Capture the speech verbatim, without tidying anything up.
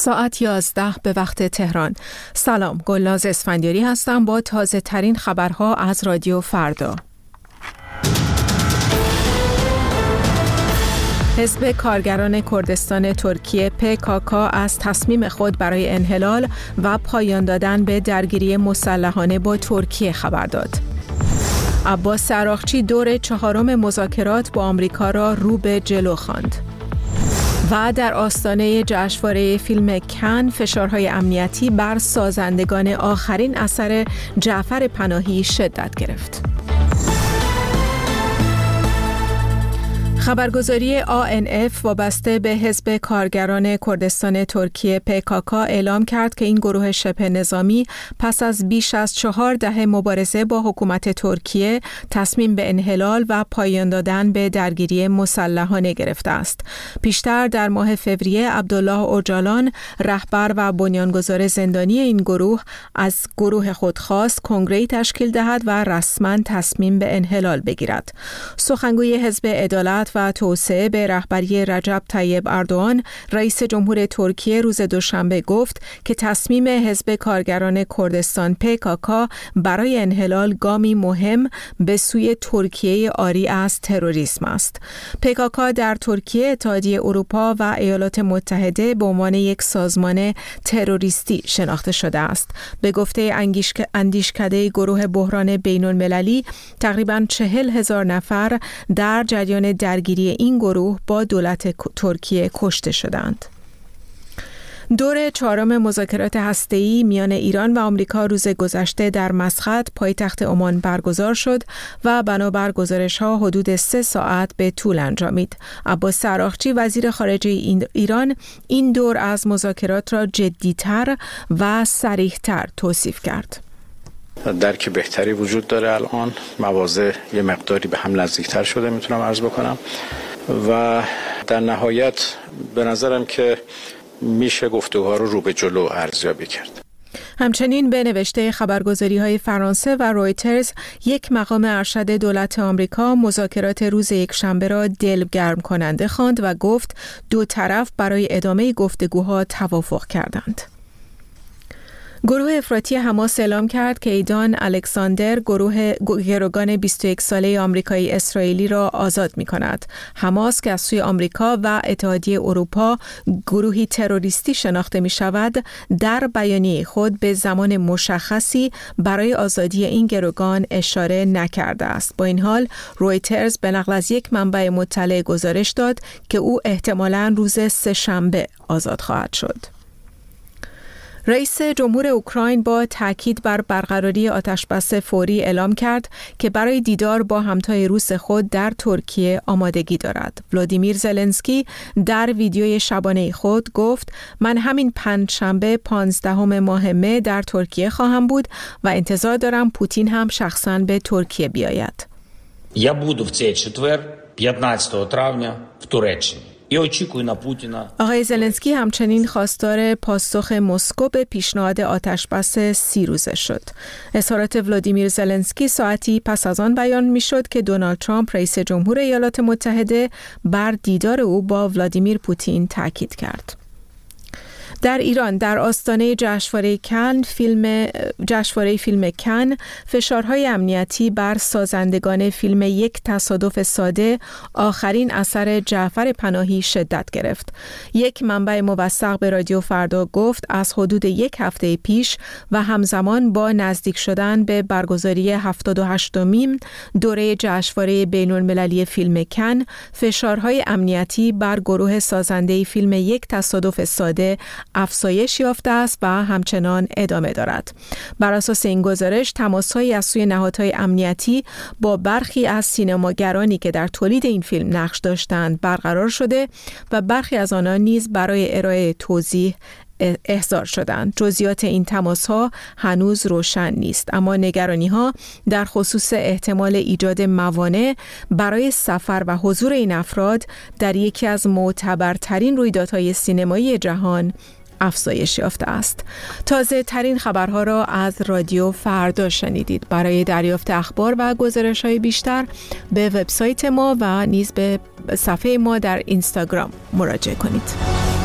ساعت یازده به وقت تهران. سلام، گلناز اسفندیاری هستم با تازه ترین خبرها از رادیو فردا. حزب کارگران کردستان ترکیه پی کی کی از تصمیم خود برای انحلال و پایان دادن به درگیری مسلحانه با ترکیه خبر داد. عباس عراقچی دور چهارم مذاکرات با آمریکا را رو به جلو خواند. و در آستانه جشنواره فیلم کن فشارهای امنیتی بر سازندگان آخرین اثر جعفر پناهی شدت گرفت. خبرگزاری آ ان اف وابسته به حزب کارگران کردستان ترکیه پی کی کی اعلام کرد که این گروه شبه نظامی پس از بیش از چهار دهه مبارزه با حکومت ترکیه تصمیم به انحلال و پایان دادن به درگیری مسلحانه گرفته است. پیشتر در ماه فوریه عبدالله اوجالان رهبر و بنیانگذار زندانی این گروه از گروه خود خواست کنگره‌ای تشکیل دهد و رسما تصمیم به انحلال بگیرد. سخنگوی حزب عدالت و توسعه به رهبری رجب طیب اردوغان رئیس جمهور ترکیه روز دوشنبه گفت که تصمیم حزب کارگران کردستان پی کی کی برای انحلال گامی مهم به سوی ترکیه عاری از تروریسم است. پی کی کی در ترکیه، اتحادیه اروپا و ایالات متحده به عنوان یک سازمان تروریستی شناخته شده است. به گفته اندیشکده گروه بحران بین‌المللی، تقریباً چهل هزار نفر در جریان درگیری این گروه با دولت ترکیه کشته شدند. دور چهارم مذاکرات هسته‌ای میان ایران و آمریکا روز گذشته در مسقط پایتخت عمان برگزار شد و بنابر گزارش‌ها حدود سه ساعت به طول انجامید. عباس عراقچی وزیر خارجه ایران این دور از مذاکرات را جدی‌تر و صریح‌تر توصیف کرد. درک بهتری وجود داره، الان مواضع یه مقداری به هم نزدیکتر شده میتونم عرض بکنم و در نهایت به نظرم که میشه گفتگوها رو رو به جلو ارزیابی کرد. همچنین به نوشته خبرگزاری‌های فرانسه و رویترز، یک مقام ارشد دولت آمریکا مذاکرات روز یکشنبه را دلگرم کننده خواند و گفت دو طرف برای ادامه گفتگوها توافق کردند. گروه افراطی حماس اعلام کرد که ایدان الکساندر گروه گروگان بیست و یک ساله آمریکایی اسرائیلی را آزاد می کند. حماس که از سوی آمریکا و اتحادیه اروپا گروهی تروریستی شناخته می شود، در بیانیه خود به زمان مشخصی برای آزادی این گروگان اشاره نکرده است. با این حال رویترز به نقل از یک منبع مطلع گزارش داد که او احتمالاً روز سه‌شنبه آزاد خواهد شد. رئیس جمهور اوکراین با تاکید بر برقراری آتشبس فوری اعلام کرد که برای دیدار با همتای روس خود در ترکیه آمادگی دارد. ولادیمیر زلنسکی در ویدیوی شبانه خود گفت: من همین پنجشنبه پانزدهم ماه مه در ترکیه خواهم بود و انتظار دارم پوتین هم شخصاً به ترکیه بیاید. Я буду в цей четвер, п'ятнадцятого травня, в Туреччині. آقای زلنسکی همچنین خواستار پاسخ مسکو به پیشنهاد آتشبس سی روزه شد. اظهارات ولادیمیر زلنسکی ساعتی پس از آن بیان می‌شد که دونالد ترامپ رئیس جمهور ایالات متحده بر دیدار او با ولادیمیر پوتین تاکید کرد. در ایران در آستانه جشنواره کن فیلم جشنواره فیلم کن فشارهای امنیتی بر سازندگان فیلم یک تصادف ساده آخرین اثر جعفر پناهی شدت گرفت. یک منبع موثق به رادیو فردا گفت از حدود یک هفته پیش و همزمان با نزدیک شدن به برگزاری هفتاد و هشتمین دوره جشنواره بین‌المللی فیلم کن، فشارهای امنیتی بر گروه سازنده فیلم یک تصادف ساده افزایش یافته است و همچنان ادامه دارد. بر اساس این گزارش، تماس‌هایی از سوی نهادهای امنیتی با برخی از سینماگرانی که در تولید این فیلم نقش داشتند برقرار شده و برخی از آنان نیز برای ارائه توضیح احضار شدند. جزئیات این تماس‌ها هنوز روشن نیست، اما نگرانی‌ها در خصوص احتمال ایجاد موانع برای سفر و حضور این افراد در یکی از معتبرترین رویدادهای سینمایی جهان افزایش یافته است. تازه ترین خبرها را از رادیو فردا شنیدید. برای دریافت اخبار و گزارش‌های بیشتر به وبسایت ما و نیز به صفحه ما در اینستاگرام مراجعه کنید.